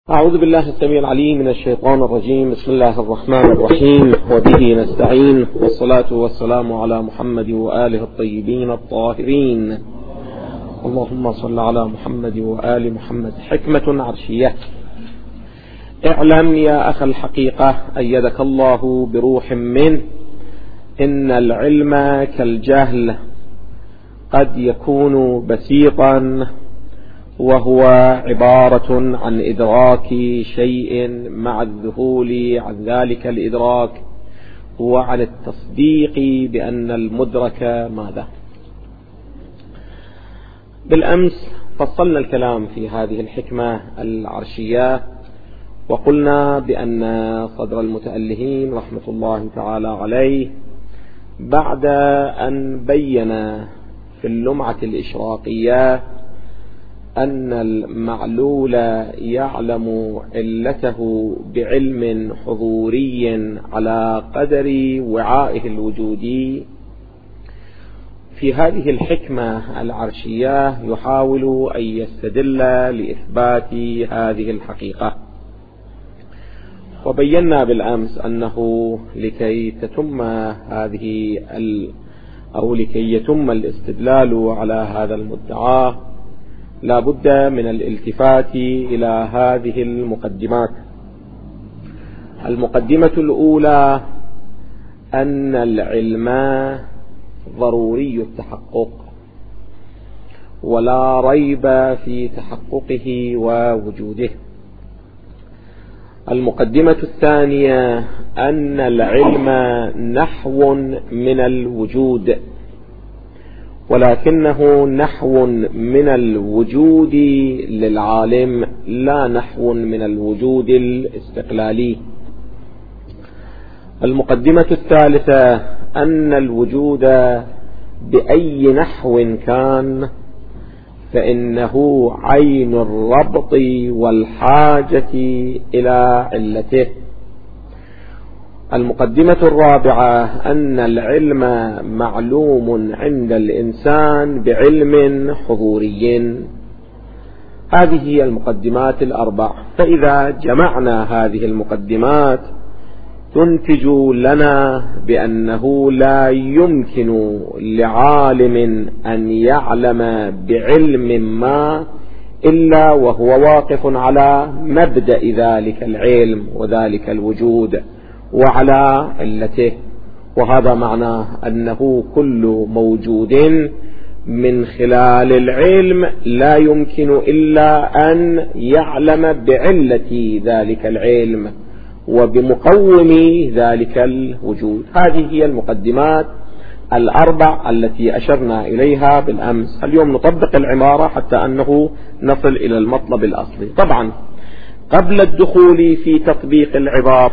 أعوذ بالله السميع العليم من الشيطان الرجيم. بسم الله الرحمن الرحيم، وبه نستعين، والصلاة والسلام على محمد وآله الطيبين الطاهرين. اللهم صل على محمد وآل محمد. حكمة عرشية. اعلم يا أخ الحقيقة أيدك الله بروح منه إن العلم كالجهل قد يكون بسيطا، وهو عبارة عن إدراك شيء مع الذهول عن ذلك الإدراك، وعن التصديق بأن المدرك ماذا. بالأمس فصلنا الكلام في هذه الحكمة العرشية، وقلنا بأن صدر المتألهين رحمة الله تعالى عليه بعد أن بين في اللمعة الإشراقية أن المعلول يعلم علته بعلم حضوري على قدر وعائه الوجودي، في هذه الحكمة العرشية يحاول أن يستدل لإثبات هذه الحقيقة. وبينا بالأمس أنه لكي يتم الاستدلال على هذا المدعى لا بد من الالتفات إلى هذه المقدمات. المقدمة الأولى أن العلم ضروري التحقق، ولا ريب في تحققه ووجوده. المقدمة الثانية أن العلم نحو من الوجود، ولكنه نحو من الوجود للعالم، لا نحو من الوجود الاستقلالي. المقدمة الثالثة أن الوجود بأي نحو كان فإنه عين الربط والحاجة إلى علته. المقدمة الرابعة أن العلم معلوم عند الإنسان بعلم حضوري. هذه هي المقدمات الأربع. فإذا جمعنا هذه المقدمات تنتج لنا بأنه لا يمكن لعالم أن يعلم بعلم ما إلا وهو واقف على مبدأ ذلك العلم وذلك الوجود وعلى علته. وهذا معناه أنه كل موجود من خلال العلم لا يمكن إلا أن يعلم بعلة ذلك العلم وبمقوم ذلك الوجود. هذه هي المقدمات الأربع التي أشرنا إليها بالأمس. اليوم نطبق العبارة حتى أنه نصل إلى المطلب الأصلي. طبعا قبل الدخول في تطبيق العبارة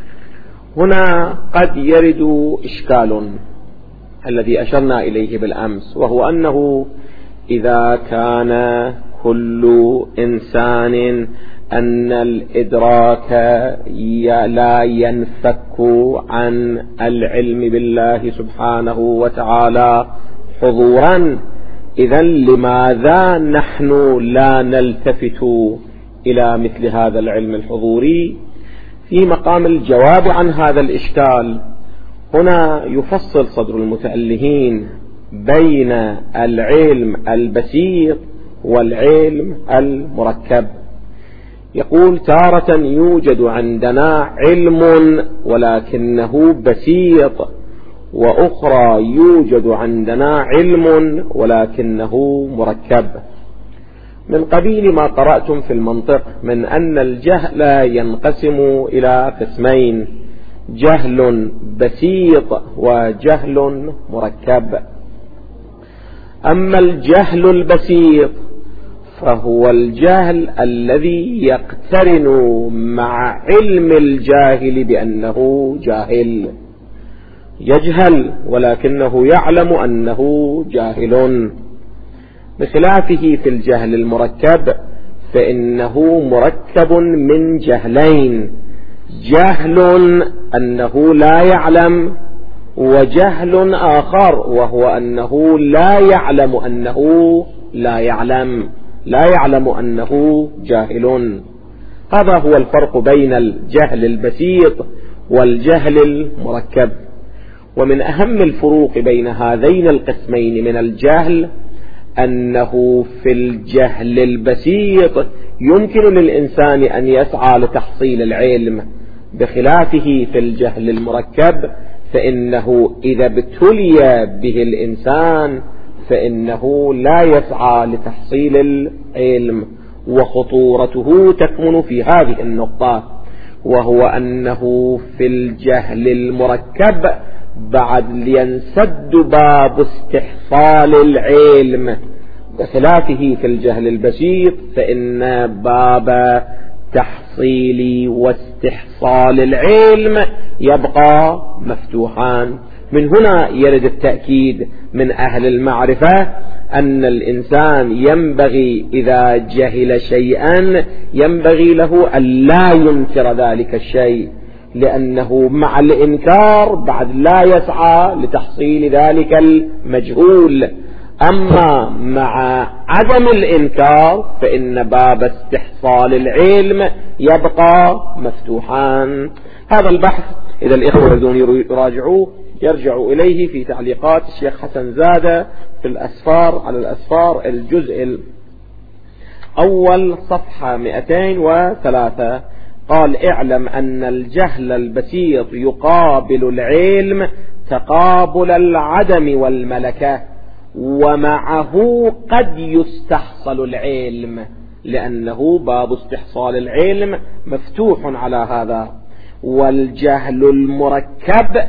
هنا قد يرد إشكال الذي أشرنا إليه بالأمس، وهو أنه إذا كان كل إنسان أن الإدراك لا ينفك عن العلم بالله سبحانه وتعالى حضورا، إذن لماذا نحن لا نلتفت إلى مثل هذا العلم الحضوري؟ في مقام الجواب عن هذا الإشكال هنا يفصل صدر المتألهين بين العلم البسيط والعلم المركب. يقول تارة يوجد عندنا علم ولكنه بسيط، وأخرى يوجد عندنا علم ولكنه مركب، من قبيل ما قرأتم في المنطق من أن الجهل ينقسم إلى قسمين: جهل بسيط وجهل مركب. أما الجهل البسيط فهو الجهل الذي يقترن مع علم الجاهل بأنه جاهل، يجهل ولكنه يعلم أنه جاهل، بخلافه في الجهل المركب فإنه مركب من جهلين: جهل أنه لا يعلم، وجهل آخر وهو أنه لا يعلم أنه لا يعلم، لا يعلم أنه جاهل. هذا هو الفرق بين الجهل البسيط والجهل المركب. ومن أهم الفروق بين هذين القسمين من الجهل أنه في الجهل البسيط يمكن للإنسان أن يسعى لتحصيل العلم، بخلافه في الجهل المركب فإنه إذا ابتلي به الإنسان فإنه لا يسعى لتحصيل العلم. وخطورته تكمن في هذه النقطة، وهو أنه في الجهل المركب بعد لينسد باب استحصال العلم، بخلافه في الجهل البسيط فإن باب تحصيل واستحصال العلم يبقى مفتوحا. من هنا يرد التأكيد من أهل المعرفة أن الإنسان ينبغي إذا جهل شيئا ينبغي له أن لا ينكر ذلك الشيء، لأنه مع الإنكار بعد لا يسعى لتحصيل ذلك المجهول. أما مع عدم الإنكار فإن باب استحصال العلم يبقى مفتوحان. هذا البحث إذا الإخوة يريدون يراجعوه يرجعوا إليه في تعليقات الشيخ حسن زادة في الأسفار على الأسفار الجزء الأول صفحة 203. قال: اعلم أن الجهل البسيط يقابل العلم تقابل العدم والملكة، ومعه قد يستحصل العلم، لأنه باب استحصال العلم مفتوح على هذا. والجهل المركب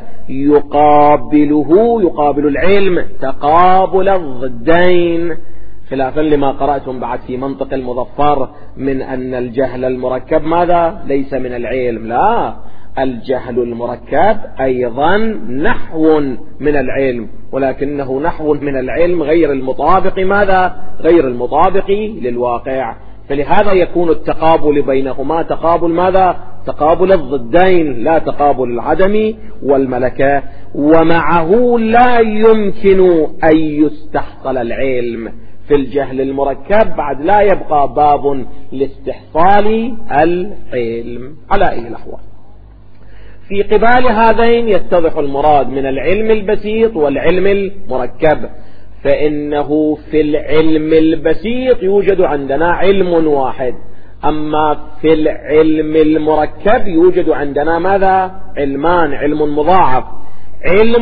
يقابل العلم تقابل الضدين، خلافا لما قرأتم بعد في منطق المظفر من أن الجهل المركب ماذا؟ ليس من العلم. لا، الجهل المركب أيضا نحو من العلم، ولكنه نحو من العلم غير المطابق ماذا؟ غير المطابق للواقع. فلهذا يكون التقابل بينهما تقابل ماذا؟ تقابل الضدين، لا تقابل العدم والملكة. ومعه لا يمكن أن يستحصل العلم. في الجهل المركب بعد لا يبقى باب لاستحصال العلم على أي الأحوال. في قبال هذين يتضح المراد من العلم البسيط والعلم المركب. فإنه في العلم البسيط يوجد عندنا علم واحد، أما في العلم المركب يوجد عندنا ماذا؟ علمان، علم مضاعف، علم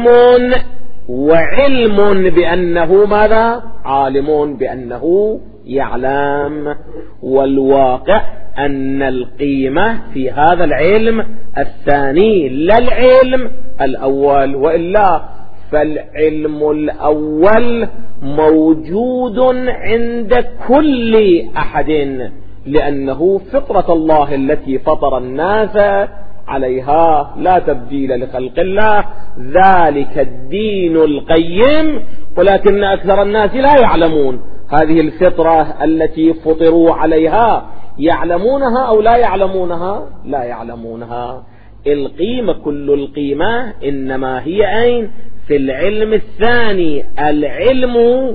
وعلم بأنه ماذا؟ عالم بأنه يعلم. والواقع أن القيمة في هذا العلم الثاني لا العلم الأول، وإلا فالعلم الأول موجود عند كل أحد، لأنه فطرة الله التي فطر الناس عليها، لا تبديل لخلق الله، ذلك الدين القيم، ولكن أكثر الناس لا يعلمون هذه الفطرة التي فطروا عليها. يعلمونها أو لا يعلمونها؟ لا يعلمونها. القيمة كل القيمة إنما هي أين؟ في العلم الثاني، العلم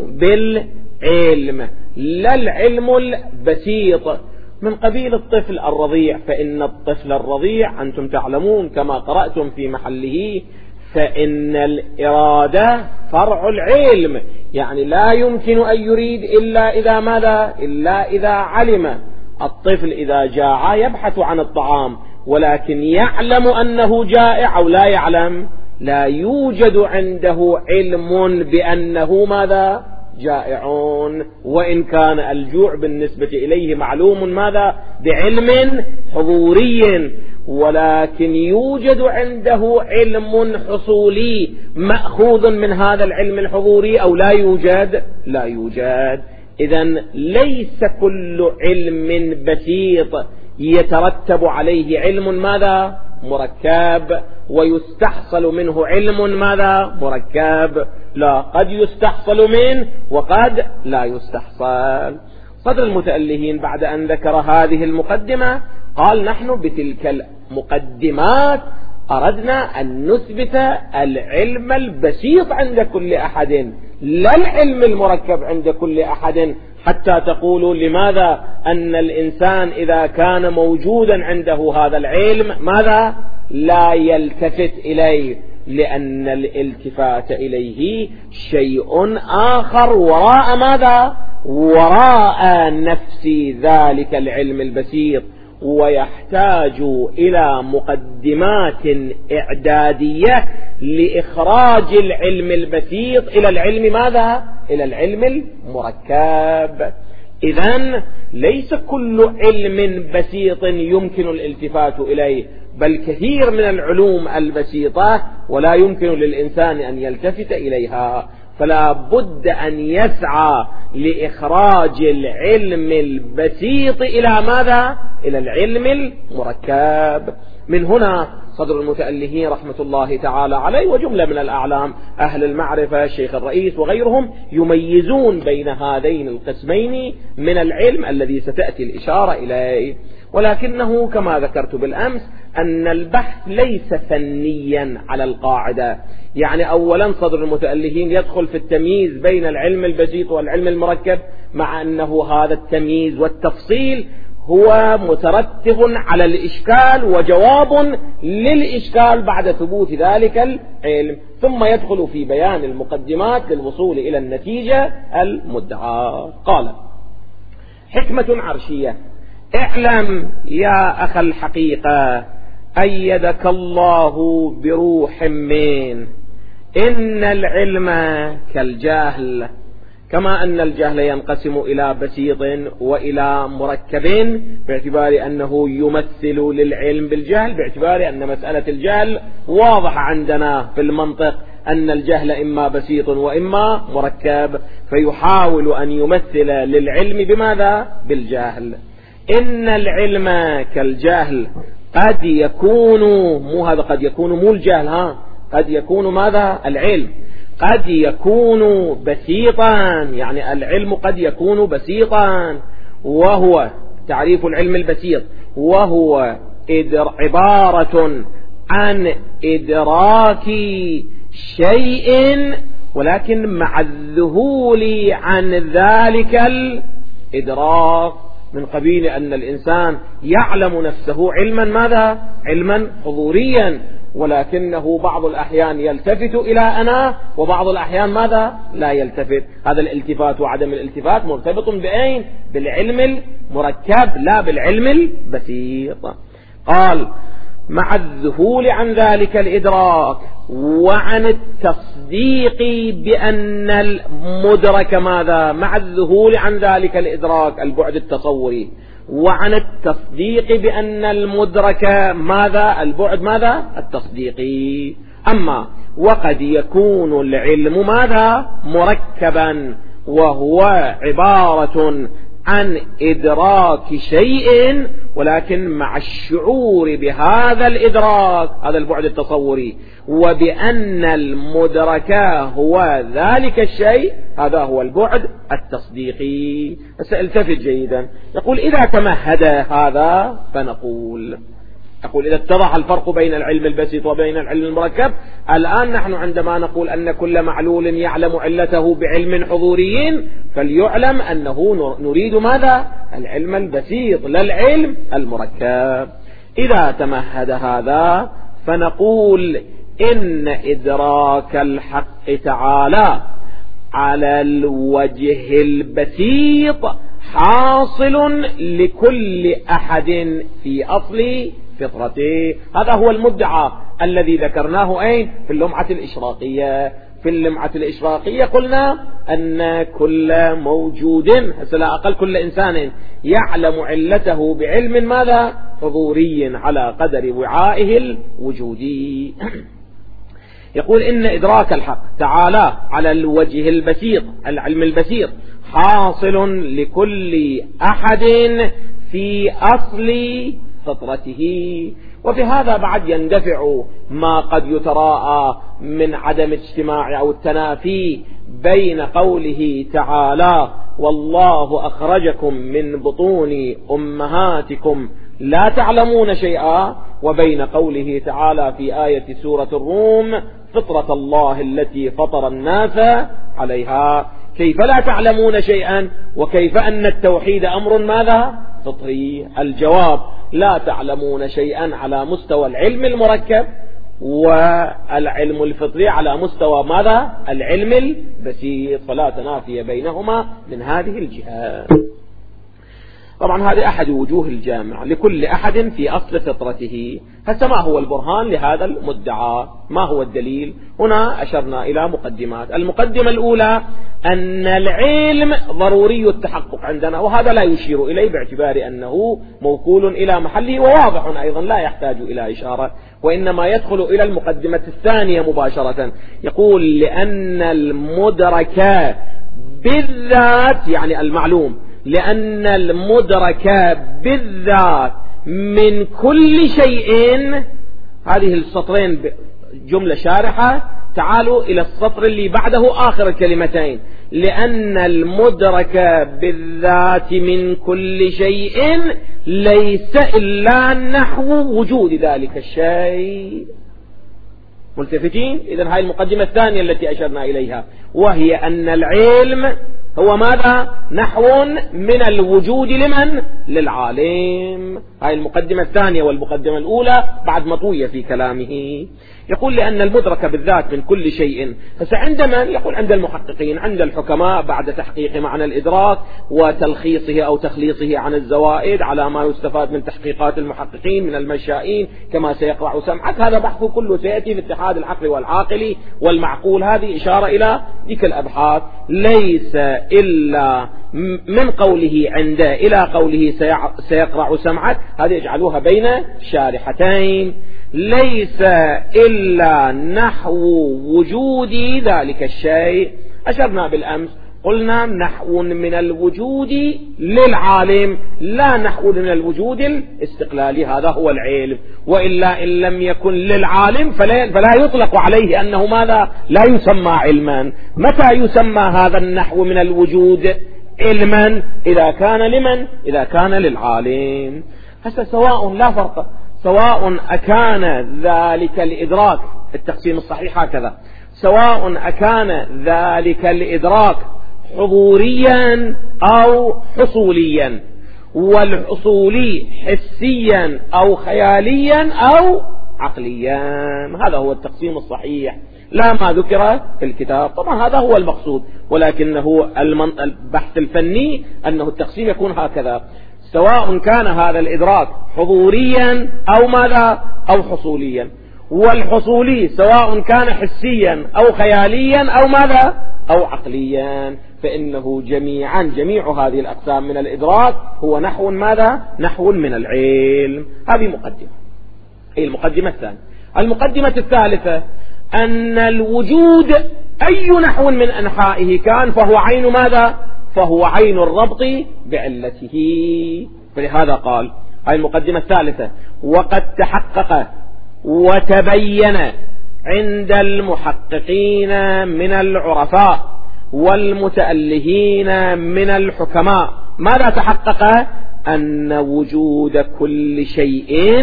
بالعلم، لا العلم البسيط من قبيل الطفل الرضيع. فإن الطفل الرضيع أنتم تعلمون كما قرأتم في محله فإن الإرادة فرع العلم، يعني لا يمكن أن يريد إلا إذا ماذا؟ إلا إذا علم. الطفل إذا جاع يبحث عن الطعام، ولكن يعلم أنه جائع أو لا يعلم؟ لا يوجد عنده علم بأنه ماذا؟ جائعون، وإن كان الجوع بالنسبة إليه معلوم ماذا؟ بعلم حضوري، ولكن يوجد عنده علم حصولي مأخوذ من هذا العلم الحضوري أو لا يوجد؟ لا يوجد. إذن ليس كل علم بسيط يترتب عليه علم ماذا؟ مركب، ويستحصل منه علم ماذا؟ مركب. لا، قد يستحصل منه وقد لا يستحصل. صدر المتألهين بعد أن ذكر هذه المقدمة قال: نحن بتلك المقدمات أردنا أن نثبت العلم البسيط عند كل أحد، لا العلم المركب عند كل أحد، حتى تقولوا لماذا أن الإنسان إذا كان موجودا عنده هذا العلم ماذا لا يلتفت إليه؟ لأن الالتفات إليه شيء آخر وراء ماذا؟ وراء نفس ذلك العلم البسيط، ويحتاج إلى مقدمات إعدادية لإخراج العلم البسيط إلى العلم ماذا؟ إلى العلم المركب. إذن ليس كل علم بسيط يمكن الالتفات إليه، بل كثير من العلوم البسيطة ولا يمكن للإنسان أن يلتفت إليها، فلا بد أن يسعى لإخراج العلم البسيط إلى ماذا؟ إلى العلم المركب. من هنا صدر المتألهين رحمة الله تعالى عليه وجملة من الأعلام أهل المعرفة الشيخ الرئيس وغيرهم يميزون بين هذين القسمين من العلم الذي ستأتي الإشارة إليه. ولكنه كما ذكرت بالأمس أن البحث ليس فنيا على القاعدة، يعني أولا صدر المتألهين يدخل في التمييز بين العلم البسيط والعلم المركب، مع أنه هذا التمييز والتفصيل هو مترتب على الإشكال وجواب للإشكال بعد ثبوت ذلك العلم، ثم يدخل في بيان المقدمات للوصول إلى النتيجة المدعاة. قال: حكمة عرشية: اعلم يا أخ الحقيقة أيدك الله بروح من إن العلم كالجهل، كما أن الجهل ينقسم إلى بسيط وإلى مركب، باعتبار أنه يمثل للعلم بالجهل، باعتبار أن مسألة الجهل واضحة عندنا في المنطق أن الجهل إما بسيط وإما مركب، فيحاول أن يمثل للعلم بماذا؟ بالجهل. إن العلم كالجهل قد يكون، مو هذا قد يكون مو الجهل، قد يكون ماذا؟ العلم قد يكون بسيطا، يعني العلم قد يكون بسيطا، وهو تعريف العلم البسيط وهو عبارة عن إدراك شيء ولكن مع الذهول عن ذلك الإدراك، من قبيل أن الإنسان يعلم نفسه علما ماذا؟ علما حضوريا، ولكنه بعض الأحيان يلتفت إلى أنا وبعض الأحيان ماذا؟ لا يلتفت. هذا الالتفات وعدم الالتفات مرتبط بأين؟ بالعلم المركب لا بالعلم البسيط. قال: مع الذهول عن ذلك الإدراك وعن التصديق بأن المدرك ماذا؟ مع الذهول عن ذلك الإدراك البعد التصوري، وعن التصديق بأن المدرك ماذا؟ البعد ماذا؟ التصديقي. أما وقد يكون العلم ماذا؟ مركبا، وهو عبارة عن إدراك شيء ولكن مع الشعور بهذا الإدراك، هذا البعد التصوري، وبأن المدرك هو ذلك الشيء، هذا هو البعد التصديقي. سألتفت جيدا. يقول: إذا تمهد هذا فنقول، أقول إذا اتضح الفرق بين العلم البسيط وبين العلم المركب، الآن نحن عندما نقول أن كل معلول يعلم علته بعلم حضوري، فليعلم أنه نريد ماذا؟ العلم البسيط لا العلم المركب. إذا تمهد هذا فنقول إن إدراك الحق تعالى على الوجه البسيط حاصل لكل أحد في أصل فطرته. هذا هو المدعى الذي ذكرناه أين؟ في اللمعة الإشراقية. في اللمعة الإشراقية قلنا أن كل موجود، على أقل كل إنسان يعلم علته بعلم ماذا؟ حضوري على قدر وعائه الوجودي. يقول إن إدراك الحق تعالى على الوجه البسيط، العلم البسيط، حاصل لكل أحد في أصل فطرته. وفي هذا بعد يندفع ما قد يتراءى من عدم اجتماع أو التنافي بين قوله تعالى: والله أخرجكم من بطون أمهاتكم لا تعلمون شيئا، وبين قوله تعالى في آية سورة الروم: فطرة الله التي فطر الناس عليها. كيف لا تعلمون شيئا وكيف أن التوحيد أمر ماذا فطري؟ الجواب لا تعلمون شيئا على مستوى العلم المركب، والعلم الفطري على مستوى ماذا العلم البسيط، فلا تنافي بينهما من هذه الجهة. طبعا هذه أحد وجوه الجامع لكل أحد في أصل فطرته. هسه ما هو البرهان لهذا المدعى؟ ما هو الدليل؟ هنا أشرنا إلى مقدمات. المقدمة الأولى أن العلم ضروري التحقق عندنا، وهذا لا يشير إليه باعتبار أنه موكول إلى محله وواضح أيضا لا يحتاج إلى إشارة، وإنما يدخل إلى المقدمة الثانية مباشرة. يقول لأن المدرك بالذات يعني المعلوم، لأن المدرك بالذات من كل شيء. هذه السطرين جملة شارحة، تعالوا إلى السطر اللي بعده آخر الكلمتين. لأن المدرك بالذات من كل شيء ليس إلا نحو وجود ذلك الشيء. ملتفتين؟ إذن هاي المقدمة الثانية التي أشرنا إليها، وهي أن العلم هو ماذا نحو من الوجود لمن للعالم. هاي المقدمة الثانية، والمقدمة الأولى بعد مطوية في كلامه. يقول لأن المدرك بالذات من كل شيء. عند من؟ يقول عند المحققين، عند الحكماء بعد تحقيق معنى الإدراك وتلخيصه أو تخليصه عن الزوائد على ما يستفاد من تحقيقات المحققين من المشائين كما سيقرع سمعك. هذا بحث كله سيأتي في اتحاد العقل والعاقل والمعقول، هذه إشارة إلى ذيك الأبحاث. ليس إلا من قوله عنده إلى قوله سيقرع سمعك، هذه يجعلوها بين شارحتين. ليس إلا نحو وجود ذلك الشيء. أشرنا بالأمس قلنا نحو من الوجود للعالم، لا نحو من الوجود الاستقلالي، هذا هو العلم. وإلا إن لم يكن للعالم فلا يطلق عليه أنه ماذا لا يسمى علما. متى يسمى هذا النحو من الوجود علما؟ إذا كان لمن؟ إذا كان للعالم. هسه سواء لا فرق، سواء أكان ذلك الإدراك، التقسيم الصحيح هكذا، سواء أكان ذلك الإدراك حضوريا أو حصوليا، والحصولي حسيا أو خياليا أو عقليا. هذا هو التقسيم الصحيح، لا ما ذكر في الكتاب. طبعا هذا هو المقصود، ولكنه البحث الفني أنه التقسيم يكون هكذا، سواء كان هذا الإدراك حضوريا أو ماذا أو حصوليا، والحصولي سواء كان حسيا أو خياليا أو ماذا أو عقليا، فإنه جميع هذه الأقسام من الإدراك هو نحو ماذا نحو من العلم. هذه مقدمة، هي المقدمة الثانية. المقدمة الثالثة أن الوجود أي نحو من أنحائه كان فهو عين ماذا فهو عين الربط بعلته. فلهذا قال هذه المقدمة الثالثة: وقد تحقق وتبين عند المحققين من العرفاء والمتألهين من الحكماء. ماذا تحقق؟ أن وجود كل شيء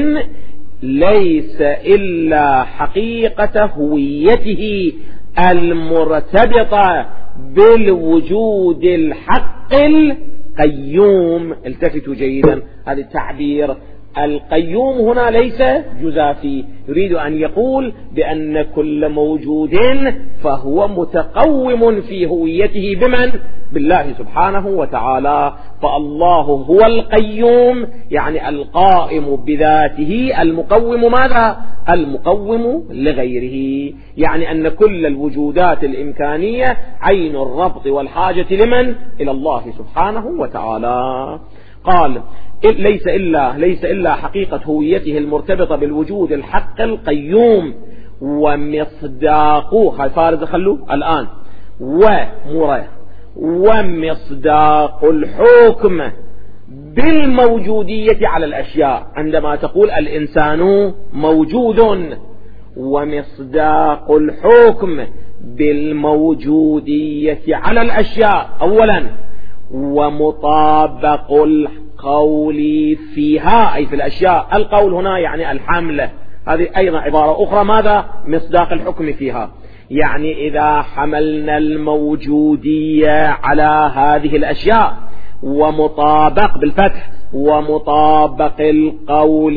ليس إلا حقيقة هويته المرتبطة بالوجود الحق القيوم. التفتوا جيدا، هذا التعبير القيوم هنا ليس جزافي، يريد أن يقول بأن كل موجود فهو متقوم في هويته بمن؟ بالله سبحانه وتعالى. فالله هو القيوم، يعني القائم بذاته، المقوم ماذا؟ المقوم لغيره، يعني أن كل الوجودات الإمكانية عين الربط والحاجة لمن؟ إلى الله سبحانه وتعالى. قال ليس إلا حقيقة هويته المرتبطة بالوجود الحق القيوم، ومصداقه فارز خلوه الآن ومصداق الحكم بالموجودية على الأشياء. عندما تقول الإنسان موجود، ومصداق الحكم بالموجودية على الأشياء أولا، ومطابق القول فيها أي في الأشياء. القول هنا يعني الحملة، هذه أيضا عبارة أخرى ماذا؟ مصداق الحكم فيها، يعني إذا حملنا الموجودية على هذه الأشياء ومطابق بالفتح ومطابق القول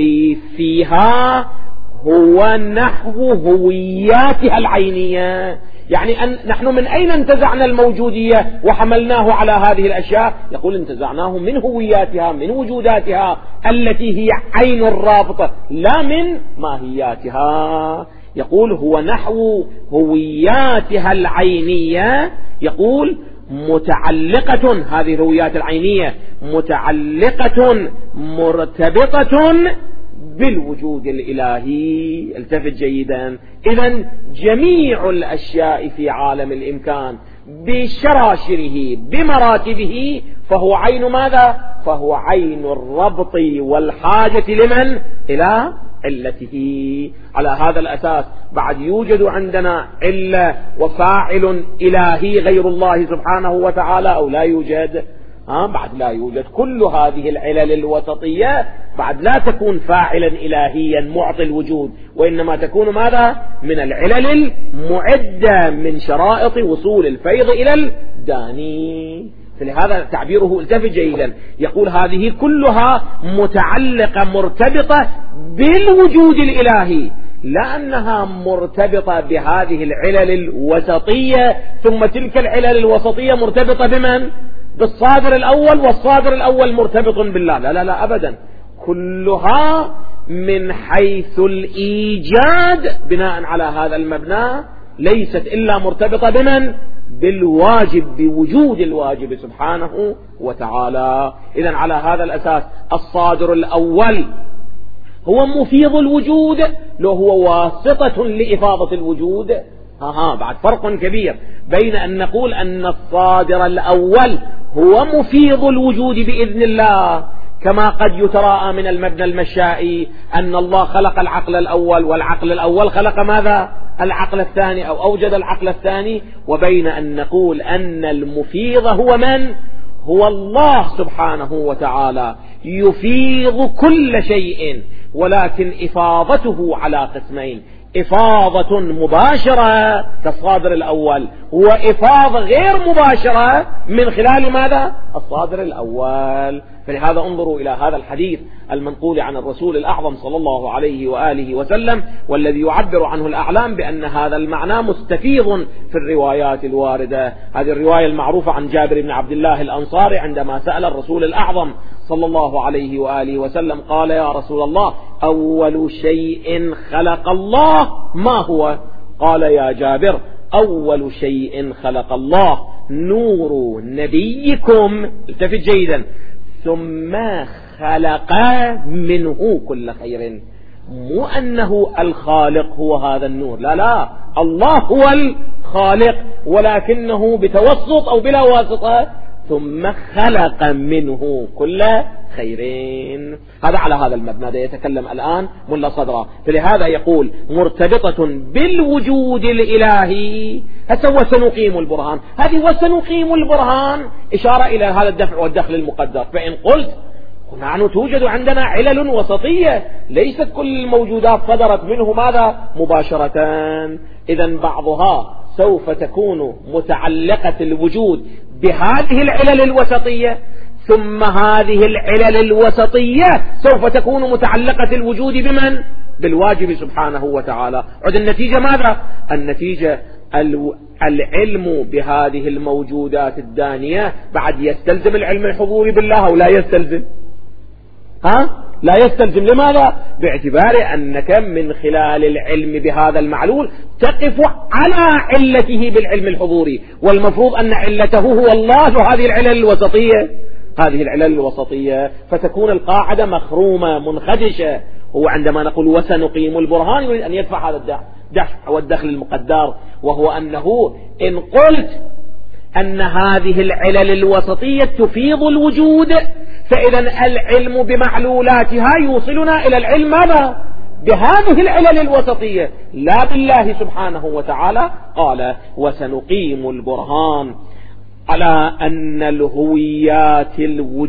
فيها هو نحو هوياتها العينية، يعني نحن من أين انتزعنا الموجودية وحملناه على هذه الأشياء؟ يقول انتزعناه من هوياتها، من وجوداتها التي هي عين الرابطة، لا من ماهياتها. يقول هو نحو هوياتها العينية، يقول متعلقة، هذه الهويات العينية متعلقة مرتبطة بالوجود الإلهي. التفت جيدا، إذن جميع الأشياء في عالم الإمكان بشراشره بمراتبه فهو عين ماذا؟ فهو عين الربط والحاجة لمن؟ إلى علته. على هذا الأساس بعد يوجد عندنا علة وفاعل إلهي غير الله سبحانه وتعالى أو لا يوجد؟ بعد لا يوجد. كل هذه العلل الوسطية بعد لا تكون فاعلا إلهيا معطي الوجود، وإنما تكون ماذا؟ من العلل المعدة من شرائط وصول الفيض إلى الداني. فلهذا تعبيره التفت جيدا، يقول هذه كلها متعلقة مرتبطة بالوجود الإلهي، لا أنها مرتبطة بهذه العلل الوسطية ثم تلك العلل الوسطية مرتبطة بمن؟ بالصادر الأول، والصادر الأول مرتبط بالله. لا لا لا أبدا، كلها من حيث الإيجاد بناء على هذا المبنى ليست إلا مرتبطة بمن؟ بالواجب، بوجود الواجب سبحانه وتعالى. إذن على هذا الأساس الصادر الأول هو مفيض الوجود، لو هو واسطة لإفاضة الوجود. بعد فرق كبير بين أن نقول أن الصادر الأول هو مفيض الوجود بإذن الله، كما قد يتراءى من المبنى المشائي أن الله خلق العقل الأول والعقل الأول خلق ماذا؟ العقل الثاني، أو أوجد العقل الثاني، وبين أن نقول أن المفيض هو من؟ هو الله سبحانه وتعالى، يفيض كل شيء، ولكن إفاضته على قسمين: إفاضة مباشرة كالصادر الأول، وإفاضة غير مباشرة من خلال ماذا؟ الصادر الأول. فلهذا انظروا إلى هذا الحديث المنقول عن الرسول الأعظم صلى الله عليه وآله وسلم، والذي يعبر عنه الأعلام بأن هذا المعنى مستفيض في الروايات الواردة. هذه الرواية المعروفة عن جابر بن عبد الله الأنصاري عندما سأل الرسول الأعظم صلى الله عليه وآله وسلم قال: يا رسول الله، أول شيء خلق الله ما هو؟ قال: يا جابر، أول شيء خلق الله نور نبيكم، التفت جيدا، ثم خلق منه كل خير. مو أنه الخالق هو هذا النور، لا لا، الله هو الخالق، ولكنه بتوسط أو بلا واسطة، ثم خلق منه كل خيرين. هذا على هذا المبنى يتكلم الآن ملا صدرا. فلهذا يقول مرتبطة بالوجود الإلهي. هسه وسنقيم البرهان، هذه وسنقيم البرهان إشارة إلى هذا الدفع والدخل المقدر. فإن قلت نحن توجد عندنا علل وسطية، ليست كل الموجودات صدرت منه ماذا؟ مباشرة. إذن بعضها سوف تكون متعلقة الوجود بهذه العلل الوسطية، ثم هذه العلل الوسطية سوف تكون متعلقة الوجود بمن؟ بالواجب سبحانه وتعالى. عد النتيجة ماذا؟ النتيجة العلم بهذه الموجودات الدانية بعد يستلزم العلم الحضوري بالله أو لا يستلزم؟ لا يستلزم. لماذا؟ باعتبار أنك من خلال العلم بهذا المعلول تقف على علته بالعلم الحضوري، والمفروض أن علته هو الله وهذه العلل الوسطية، هذه العلل الوسطية، فتكون القاعدة مخرومة منخدشة. هو عندما نقول وسنقيم البرهان يريد أن يدفع هذا الدفع والدخل المقدر، وهو أنه إن قلت أن هذه العلل الوسطية تفيض الوجود، فإذا العلم بمعلولاتها يوصلنا إلى العلم ماذا؟ بهذه العلل الوسطية، لا بالله سبحانه وتعالى. قال: وسنقيم البرهان على أن الهويات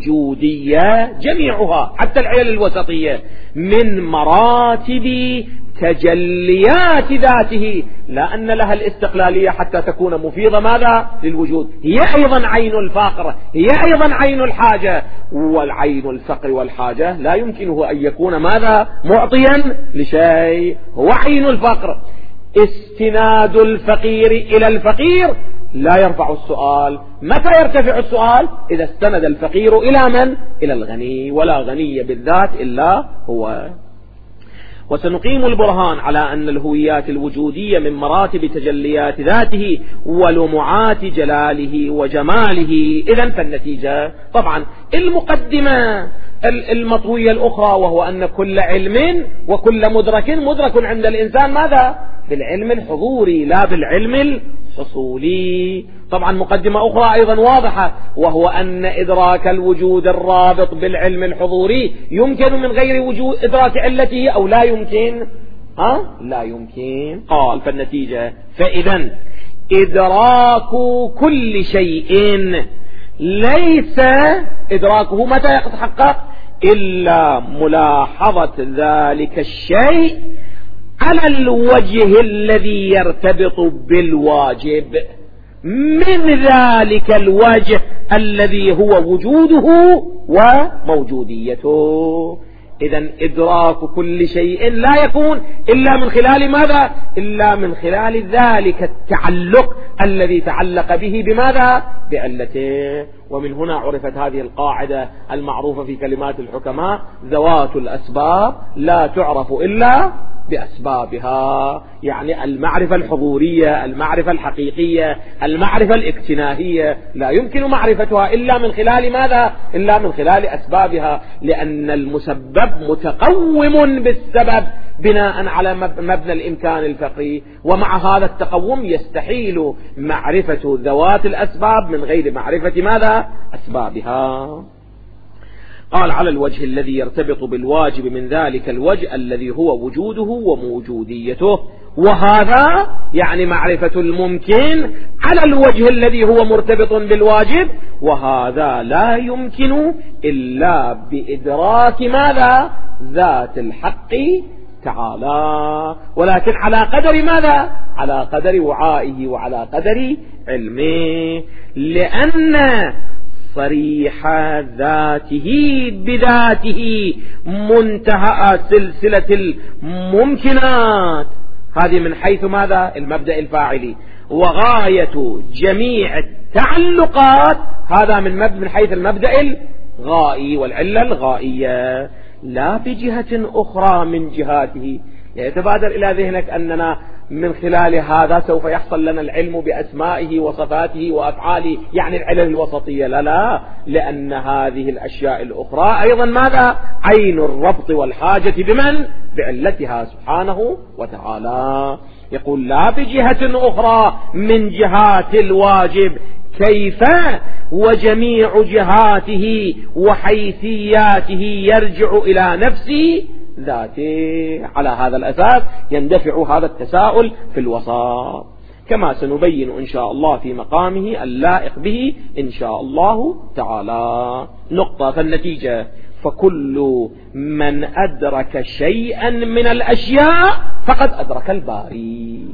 الوجودية جميعها حتى العلل الوسطية من مراتب تجليات ذاته، لا أن لها الاستقلالية حتى تكون مفيضة ماذا للوجود، هي أيضا عين الفقر، هي أيضا عين الحاجة، والعين الفقر والحاجة لا يمكنه أن يكون ماذا معطيا لشيء، هو عين الفقر. استناد الفقير إلى الفقير لا يرفع السؤال. متى يرتفع السؤال؟ إذا استند الفقير إلى من؟ إلى الغني، ولا غني بالذات إلا هو. وسنقيم البرهان على أن الهويات الوجودية من مراتب تجليات ذاته ولمعات جلاله وجماله. إذن فالنتيجة طبعا المقدمة المطوية الأخرى، وهو أن كل علم وكل مدرك عند الإنسان ماذا؟ بالعلم الحضوري لا بالعلم الحصولي. طبعا مقدمة أخرى أيضا واضحة، وهو أن إدراك الوجود الرابط بالعلم الحضوري يمكن من غير وجود إدراك علته أو لا يمكن؟ لا يمكن. قال فالنتيجة فإذا إدراك كل شيء ليس إدراكه متى يتحقق؟ إلا ملاحظة ذلك الشيء على الوجه الذي يرتبط بالواجب، من ذلك الوجه الذي هو وجوده وموجوديته. إذن إدراك كل شيء لا يكون إلا من خلال ماذا؟ إلا من خلال ذلك التعلق الذي تعلق به بماذا؟ بعلته. ومن هنا عرفت هذه القاعدة المعروفة في كلمات الحكماء: ذوات الأسباب لا تعرف إلا بأسبابها. يعني المعرفة الحضورية، المعرفة الحقيقية، المعرفة الاكتناهية لا يمكن معرفتها إلا من خلال ماذا؟ إلا من خلال أسبابها، لأن المسبب متقوم بالسبب بناء على مبنى الإمكان الفقري، ومع هذا التقوم يستحيل معرفة ذوات الأسباب من غير معرفة ماذا؟ أسبابها. قال على الوجه الذي يرتبط بالواجب، من ذلك الوجه الذي هو وجوده وموجوديته، وهذا يعني معرفة الممكن على الوجه الذي هو مرتبط بالواجب، وهذا لا يمكن إلا بإدراك ماذا؟ ذات الحق تعالى، ولكن على قدر ماذا؟ على قدر وعائه وعلى قدر علمه، لأن صريح ذاته بذاته منتهى سلسلة الممكنات، هذه من حيث ماذا؟ المبدأ الفاعلي، وغاية جميع التعلقات هذا من حيث المبدأ الغائي والعلة الغائية، لا بجهة أخرى من جهاته. يتبادر إلى ذهنك أننا من خلال هذا سوف يحصل لنا العلم بأسمائه وصفاته وأفعاله، يعني العلل الوسطية. لا، لأن هذه الأشياء الأخرى أيضا ماذا؟ عين الربط والحاجة بمن؟ بعلتها سبحانه وتعالى. يقول لا بجهة أخرى من جهات الواجب، كيف وجميع جهاته وحيثياته يرجع إلى نفسه ذاته. على هذا الأساس يندفع هذا التساؤل في الوسط، كما سنبين إن شاء الله في مقامه اللائق به إن شاء الله تعالى. نقطة. فالنتيجة فكل من أدرك شيئا من الأشياء فقد أدرك الباري.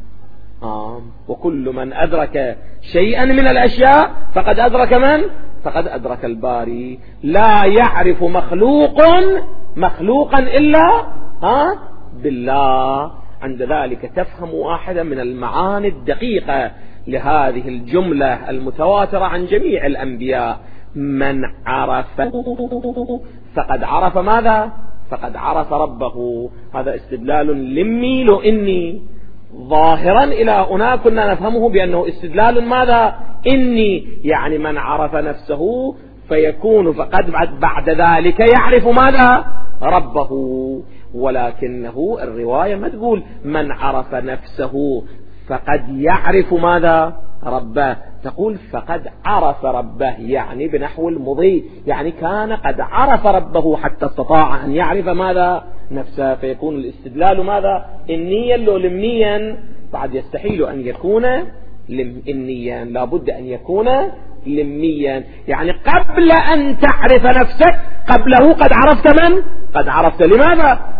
وكل من أدرك شيئا من الأشياء فقد أدرك من؟ فقد أدرك الباري. لا يعرف مخلوقا إلا بالله. عند ذلك تفهم واحدة من المعاني الدقيقة لهذه الجملة المتواترة عن جميع الأنبياء: من عرف فقد عرف ماذا؟ فقد عرف ربه. هذا استدلال لمي لو إني ظاهرا إلى هنا كنا نفهمه بأنه استدلال ماذا؟ إني، يعني من عرف نفسه فيكون فقد بعد ذلك يعرف ماذا؟ ربه. ولكنه الرواية ما تقول من عرف نفسه فقد يعرف ماذا؟ ربه، تقول فقد عرف ربه، يعني بنحو المضي، يعني كان قد عرف ربه حتى استطاع أن يعرف ماذا؟ نفسه. فيكون الاستدلال ماذا؟ إنيا لو لمنيا، بعد يستحيل أن يكون إنيا، لابد أن يكون لميا، يعني قبل أن تعرف نفسك قبله قد عرفت من؟ قد عرفت لماذا؟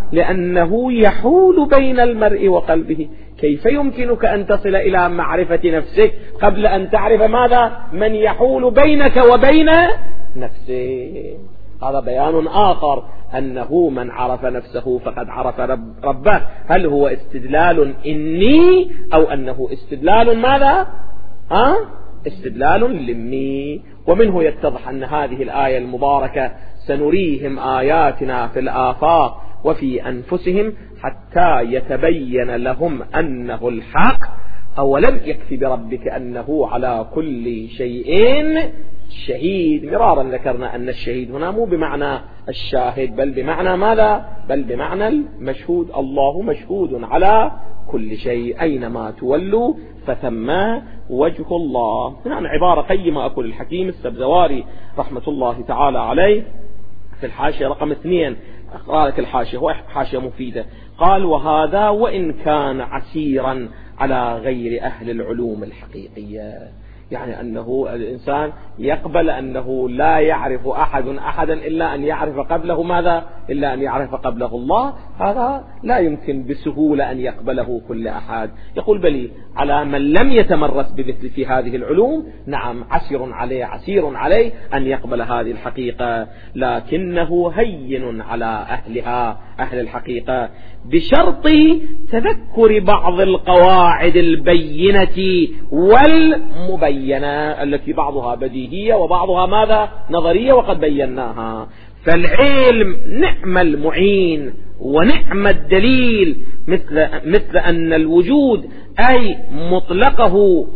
لأنه يحول بين المرء وقلبه. كيف يمكنك أن تصل إلى معرفة نفسك قبل أن تعرف ماذا؟ من يحول بينك وبين نفسك. هذا بيان آخر، أنه من عرف نفسه فقد عرف ربه. هل هو استدلال إني أو أنه استدلال ماذا؟ استدلال لمي. ومنه يتضح أن هذه الآية المباركة سنريهم آياتنا في الآفاق وفي أنفسهم حتى يتبين لهم أنه الحق. أولم يكفي بربك أنه على كل شيء شهيد. مرارا ذكرنا أن الشهيد هنا مو بمعنى الشاهد، بل بمعنى ماذا؟ بل بمعنى المشهود. الله مشهود على كل شيء، أينما تولوا فثم وجه الله. هنا عبارة قيمة أقول الحكيم السبزواري رحمة الله تعالى عليه في الحاشية رقم 2، أقرأ لك الحاشية، هو حاشية مفيدة. قال: وهذا وإن كان عسيرا على غير أهل العلوم الحقيقية. يعني أنه الإنسان يقبل أنه لا يعرف أحدا إلا أن يعرف قبله ماذا؟ إلا أن يعرف قبله الله. هذا لا يمكن بسهولة أن يقبله كل أحد. يقول: بلي على من لم يتمرس بمثل في هذه العلوم نعم عسير عليه أن يقبل هذه الحقيقة، لكنه هين على أهلها، أهل الحقيقة، بشرط تذكر بعض القواعد البينة والمبينة التي بعضها بديهية وبعضها ماذا؟ نظرية، وقد بيناها. فالعلم نعم المعين ونعم الدليل، مثل أن الوجود أي مطلقه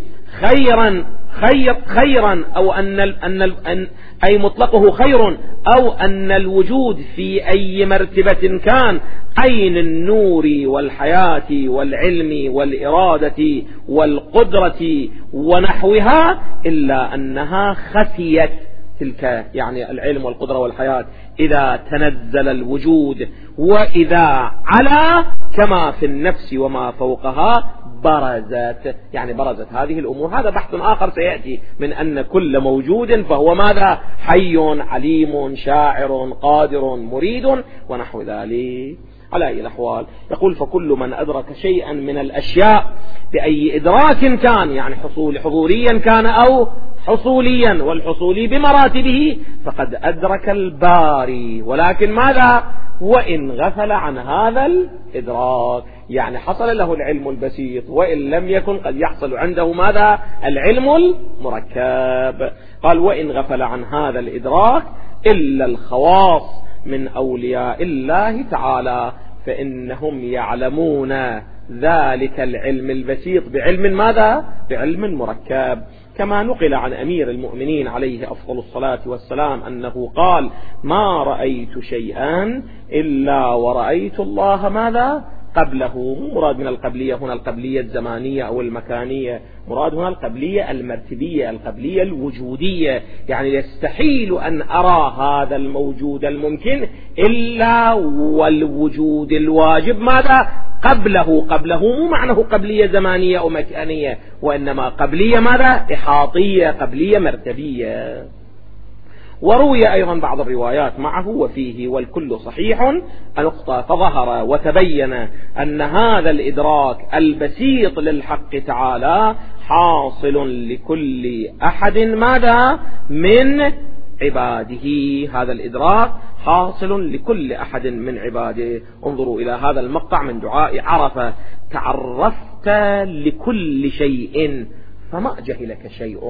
خيرا أو أي مطلقه خير، أو أن الوجود في أي مرتبة كان عين النور والحياة والعلم والإرادة والقدرة ونحوها، إلا أنها خفيت تلك، يعني العلم والقدرة والحياة، إذا تنزل الوجود، وإذا علا كما في النفس وما فوقها برزت، يعني برزت هذه الأمور. هذا بحث آخر سيأتي من أن كل موجود فهو ماذا؟ حي عليم شاعر قادر مريد ونحو ذلك. على أي الأحوال يقول: فكل من أدرك شيئا من الأشياء بأي إدراك كان، يعني حضوريا كان أو حصوليا، والحصولي بمراتبه، فقد أدرك الباري. ولكن ماذا؟ وإن غفل عن هذا الإدراك، يعني حصل له العلم البسيط، وإن لم يكن قد يحصل عنده ماذا؟ العلم المركب. قال: وإن غفل عن هذا الإدراك إلا الخواص من أولياء الله تعالى، فإنهم يعلمون ذلك العلم البسيط بعلم ماذا؟ بعلم مركب. كما نقل عن أمير المؤمنين عليه أفضل الصلاة والسلام أنه قال: ما رأيت شيئا إلا ورأيت الله ماذا؟ قبله. مراد من القبلية هنا القبلية الزمانية أو المكانية، مراد هنا القبلية المرتبية، القبلية الوجودية. يعني يستحيل أن أرى هذا الموجود الممكن إلا والوجود الواجب ماذا؟ قبله مو معناه قبلية زمانية أو مكانية، وإنما قبلية ماذا؟ إحاطية، قبلية مرتبية. وروي أيضا بعض الروايات معه وفيه والكل صحيح النقطة، فظهر وتبين أن هذا الإدراك البسيط للحق تعالى حاصل لكل أحد ماذا؟ من عباده. هذا الإدراك حاصل لكل أحد من عباده. انظروا إلى هذا المقطع من دعاء عرفة: تعرفت لكل شيء فما جهلك شيء.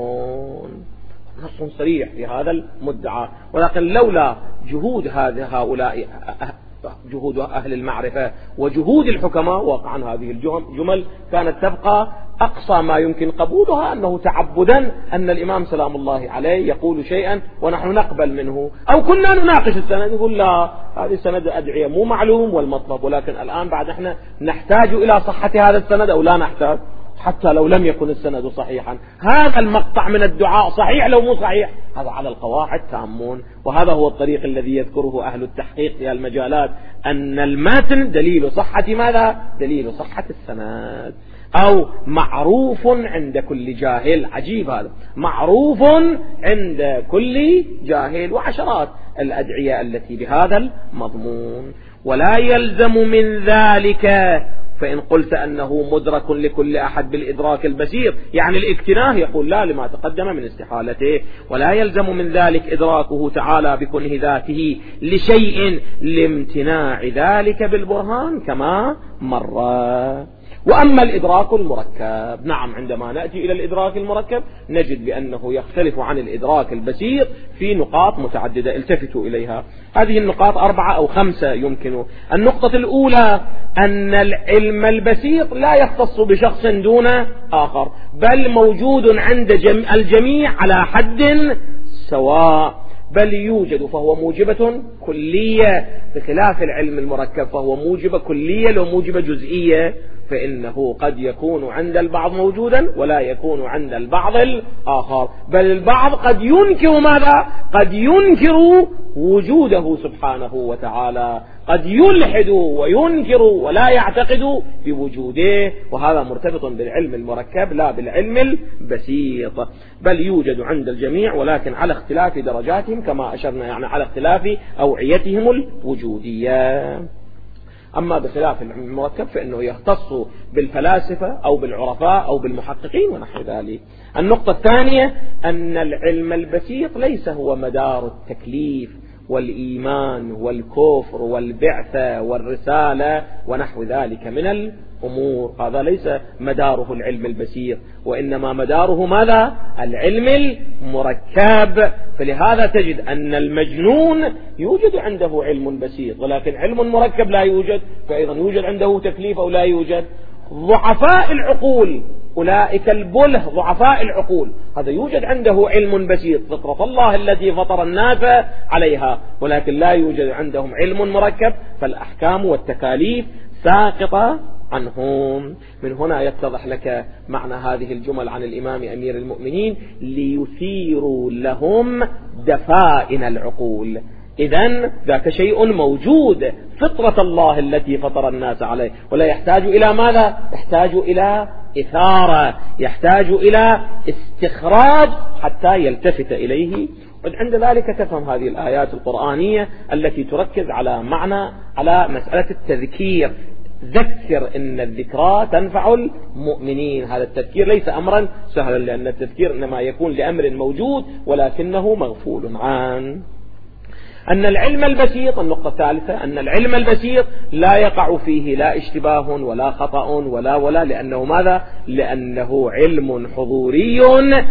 نص صريح في هذا المدعى، ولكن لولا جهود هؤلاء جهود أهل المعرفة وجهود الحكماء، واقعا هذه الجمل كانت تبقى أقصى ما يمكن قبولها، أنه تعبدا أن الإمام سلام الله عليه يقول شيئا ونحن نقبل منه، أو كنا نناقش السند يقول لا هذه السند أدعية مو معلوم والمطلب، ولكن الآن بعد احنا نحتاج إلى صحة هذا السند أو لا نحتاج، حتى لو لم يكن السند صحيحا. هذا المقطع من الدعاء صحيح لو مو صحيح، هذا على القواعد تامون. وهذا هو الطريق الذي يذكره أهل التحقيق في المجالات، أن المتن دليل صحة ماذا؟ دليل صحة السند، أو معروف عند كل جاهل. عجيب هذا، معروف عند كل جاهل، وعشرات الأدعية التي بهذا المضمون. ولا يلزم من ذلك، فإن قلت أنه مدرك لكل أحد بالإدراك البسيط يعني الاكتناه، يقول لا لما تقدم من استحالته، ولا يلزم من ذلك إدراكه تعالى بكنه ذاته لشيء لامتناع ذلك بالبرهان كما مر. وأما الإدراك المركب، نعم عندما نأتي إلى الإدراك المركب نجد بأنه يختلف عن الإدراك البسيط في نقاط متعددة، التفتوا إليها. هذه النقاط 4 أو 5 يمكن. النقطة الأولى أن العلم البسيط لا يختص بشخص دون آخر، بل موجود عند الجميع على حد سواء، بل يوجد فهو موجبة كلية، بخلاف العلم المركب فهو موجبة كلية لو موجبة جزئية، فإنه قد يكون عند البعض موجودا ولا يكون عند البعض الآخر، بل البعض قد ينكر ماذا؟ قد ينكر وجوده سبحانه وتعالى، قد يلحد وينكر ولا يعتقد بوجوده، وهذا مرتبط بالعلم المركب لا بالعلم البسيط، بل يوجد عند الجميع ولكن على اختلاف درجاتهم كما أشرنا، يعني على اختلاف أوعيتهم الوجودية. أما بخلاف العلم المركب فإنه يختص بالفلاسفة أو بالعرفاء أو بالمحققين ونحو ذلك. النقطة الثانية أن العلم البسيط ليس هو مدار التكليف والإيمان والكفر والبعثة والرسالة ونحو ذلك من الأمور، هذا ليس مداره العلم البسيط، وإنما مداره ماذا؟ العلم المركب. فلهذا تجد أن المجنون يوجد عنده علم بسيط ولكن علم مركب لا يوجد، فأيضا يوجد عنده تكليف أو لا يوجد. ضعفاء العقول، أولئك البله ضعفاء العقول، هذا يوجد عنده علم بسيط، فطرة الله التي فطر الناس عليها، ولكن لا يوجد عندهم علم مركب، فالأحكام والتكاليف ساقطة عنهم. من هنا يتضح لك معنى هذه الجمل عن الإمام أمير المؤمنين: ليثيروا لهم دفائن العقول. إذن ذاك شيء موجود، فطرة الله التي فطر الناس عليه، ولا يحتاج إلى ماذا؟ يحتاج إلى إثارة، يحتاج إلى استخراج حتى يلتفت إليه. وعند ذلك تفهم هذه الآيات القرآنية التي تركز على مسألة التذكير. ذكر إن الذكرى تنفع المؤمنين. هذا التذكير ليس أمرا سهلا، لأن التذكير إنما يكون لأمر موجود ولكنه مغفول عنه. أن العلم البسيط، النقطة الثالثة، أن العلم البسيط لا يقع فيه لا اشتباه ولا خطأ ولا لأنه ماذا؟ لأنه علم حضوري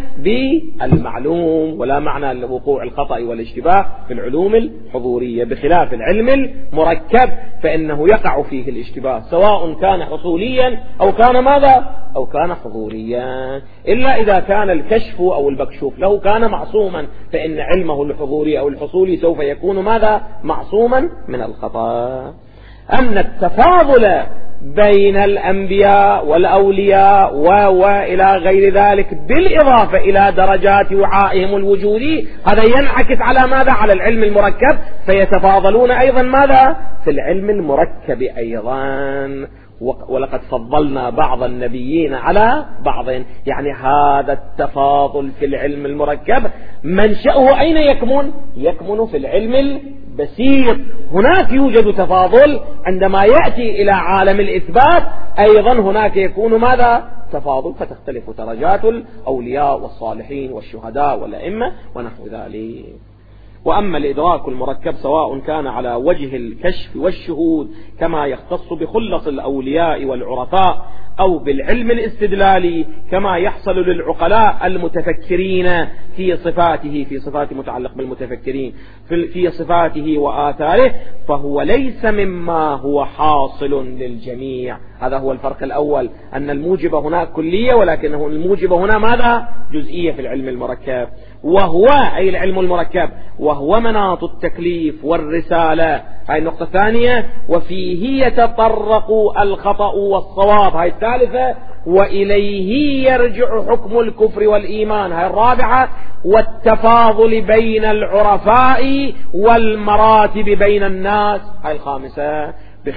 بالمعلوم، ولا معنى لوقوع الخطأ والاشتباه في العلوم الحضورية، بخلاف العلم المركب فإنه يقع فيه الاشتباه سواء كان حصوليا أو كان ماذا؟ أو كان حضوريا، إلا إذا كان الكشف أو المكشوف له كان معصوما، فإن علمه الحضوري أو الحصولي سوف يكون ماذا؟ معصوما من الخطأ. أن التفاضل بين الأنبياء والأولياء وإلى غير ذلك بالإضافة إلى درجات وعائهم الوجودي، هذا ينعكس على ماذا؟ على العلم المركب، فيتفاضلون أيضا ماذا؟ في العلم المركب أيضا. ولقد فضلنا بعض النبيين على بعض، يعني هذا التفاضل في العلم المركب منشأه أين يكمن؟ يكمن في العلم البسيط. هناك يوجد تفاضل عندما يأتي إلى عالم الإثبات، أيضا هناك يكون ماذا؟ تفاضل، فتختلف درجات الأولياء والصالحين والشهداء والأئمة ونحو ذلك. وأما الإدراك المركب سواء كان على وجه الكشف والشهود كما يختص بخلص الأولياء والعرفاء، أو بالعلم الاستدلالي كما يحصل للعقلاء المتفكرين في صفاته، في صفات متعلق بالمتفكرين في صفاته وآثاره، فهو ليس مما هو حاصل للجميع. هذا هو الفرق الأول، أن الموجبة هناك كلية ولكنه الموجبة هنا ماذا؟ جزئية في العلم المركب، وهو أي العلم المركب وهو مناط التكليف والرسالة. هاي النقطة الثانية. وفيه يتطرق الخطأ والصواب، هاي الثالثة. وإليه يرجع حكم الكفر والإيمان، هاي الرابعة. والتفاضل بين العرفاء والمراتب بين الناس، هاي الخامسة.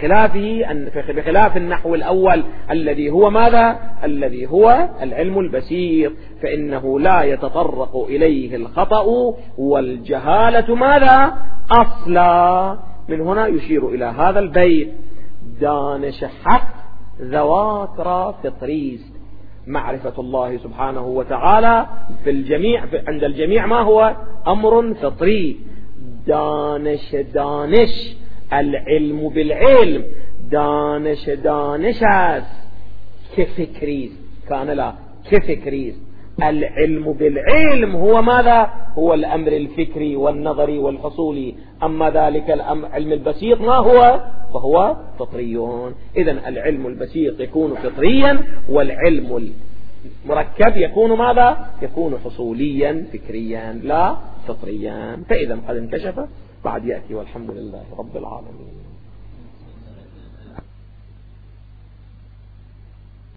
بخلاف النحو الأول الذي هو ماذا؟ الذي هو العلم البسيط، فإنه لا يتطرق إليه الخطأ والجهالة ماذا؟ أصلا، من هنا يشير إلى هذا البيت: دانش حق ذوات را فطريست. معرفة الله سبحانه وتعالى في الجميع، عند الجميع ما هو أمر فطري. دانش العلم بالعلم، دانش كفكريست، كان لا كفكريست. العلم بالعلم هو ماذا؟ هو الأمر الفكري والنظري والحصولي. أما ذلك العلم البسيط ما هو؟ فهو فطريون. إذن العلم البسيط يكون فطريا، والعلم المركب يكون ماذا؟ يكون حصوليا فكريا لا فطريا. فإذا قد انكشف، بعد يأتي والحمد لله رب العالمين.